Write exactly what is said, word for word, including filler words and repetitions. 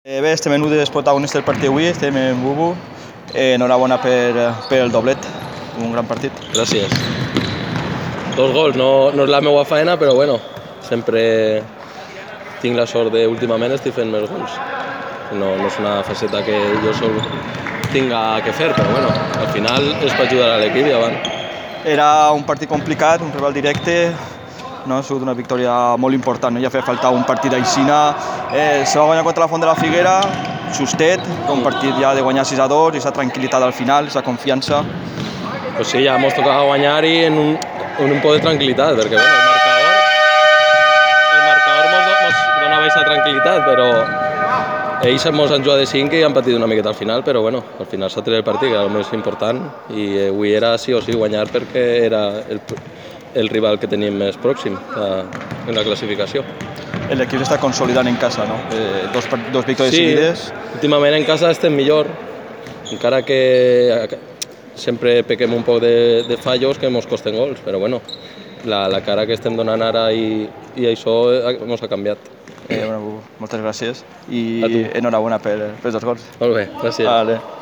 Eh, bé, estem en un dels protagonistes del partit avui, estem en Bubu. Eh, enhorabona per, per el doblet, un gran partit. Gràcies. Dos gols, no, no és la meva feina, però bueno, sempre tinc la sort de últimament estic fent més gols. No, no és una faceta que jo sol tinga que fer, però bueno, al final és per ajudar a l'equip i avant. Era un partit complicat, un rival directe, no? Ha sigut una victòria molt important, no? Ja feia falta un partit aixina. Eh, se va guanyar contra la Font de la Figuera, justet, un partit ja de guanyar sis a dos, i aquesta tranquil·litat al final, aquesta confiança. Pues sí, ja mos tocava guanyar i en un, en un poc de tranquil·litat, perquè bueno, el marcador, el marcador mos, mos donava aquesta tranquil·litat, però ells mos han jugat de cinc i han patit una miqueta al final, però bueno, al final s'ha tret el partit, que era el més important, i avui era sí o sí guanyar perquè era el, el rival que teníem més pròxim a, en la classificació. L'equip s'està consolidant en casa, no? Eh, dos, dos victòries sí, seguides. Últimament en casa estem millor, encara que sempre pequem un poc de, de fallos que ens costen gols, però bueno, la, la cara que estem donant ara i, i això ens ha canviat. Eh, bueno, moltes gràcies i enhorabona per, per dos gols. Molt bé, gràcies. Vale.